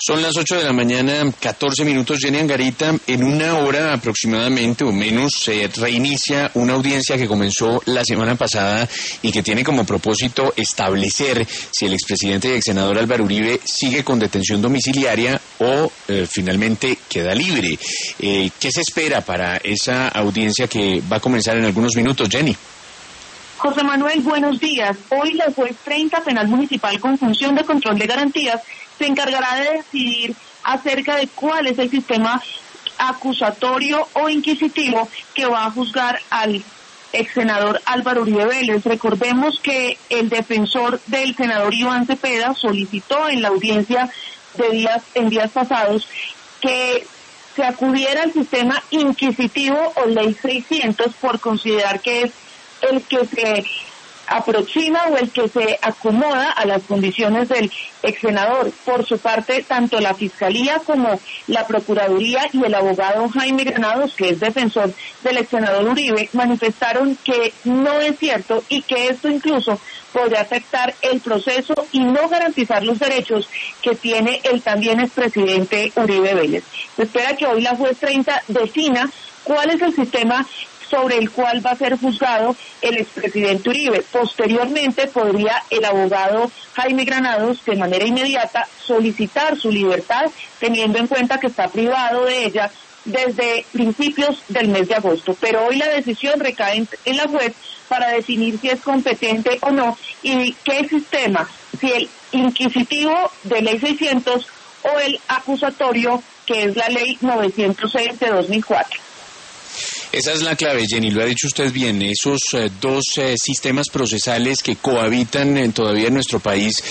Son las 8 de la mañana, 14 minutos, Jenny Angarita. En una hora aproximadamente o menos se reinicia una audiencia que comenzó la semana pasada y que tiene como propósito establecer si el expresidente y exsenador Álvaro Uribe sigue con detención domiciliaria o finalmente queda libre. ¿Qué se espera para esa audiencia que va a comenzar en algunos minutos, Jenny? José Manuel, buenos días. Hoy la juez 30 Penal Municipal con función de control de garantías se encargará de decidir acerca de cuál es el sistema acusatorio o inquisitivo que va a juzgar al ex senador Álvaro Uribe Vélez. Recordemos que el defensor del senador Iván Cepeda solicitó en la audiencia en días pasados que se acudiera al sistema inquisitivo o ley 600 por considerar que es el que se aproxima o el que se acomoda a las condiciones del ex senador. Por su parte, tanto la Fiscalía como la Procuraduría y el abogado Jaime Granados, que es defensor del ex senador Uribe, manifestaron que no es cierto y que esto incluso podría afectar el proceso y no garantizar los derechos que tiene el también expresidente Uribe Vélez. Se espera que hoy la juez 30 defina cuál es el sistema sobre el cual va a ser juzgado el expresidente Uribe. Posteriormente podría el abogado Jaime Granados de manera inmediata solicitar su libertad, teniendo en cuenta que está privado de ella desde principios del mes de agosto. Pero hoy la decisión recae en la juez para definir si es competente o no y qué sistema, si el inquisitivo de ley 600 o el acusatorio, que es la ley 906 de 2004. Esa es la clave, Jenny, lo ha dicho usted bien, esos dos sistemas procesales que cohabitan todavía en nuestro país,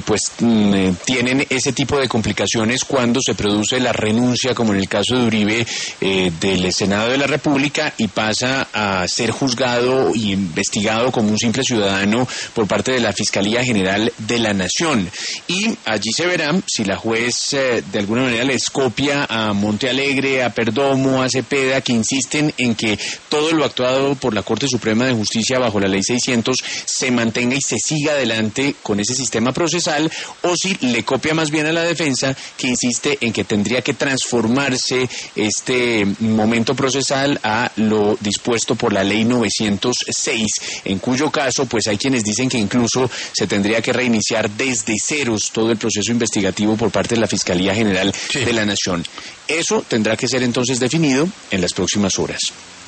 tienen ese tipo de complicaciones cuando se produce la renuncia, como en el caso de Uribe, del Senado de la República y pasa a ser juzgado y investigado como un simple ciudadano por parte de la Fiscalía General de la Nación. Y allí se verá si la juez de alguna manera les copia a Montealegre, a Perdomo, a Cepeda, que insisten en que todo lo actuado por la Corte Suprema de Justicia bajo la Ley 600 se mantenga y se siga adelante con ese sistema procesal, o si le copia más bien a la defensa, que insiste en que tendría que transformarse este momento procesal a lo dispuesto por la Ley 906, en cuyo caso pues hay quienes dicen que incluso se tendría que reiniciar desde ceros todo el proceso investigativo por parte de la Fiscalía General de la Nación. Eso tendrá que ser entonces definido en las próximas horas.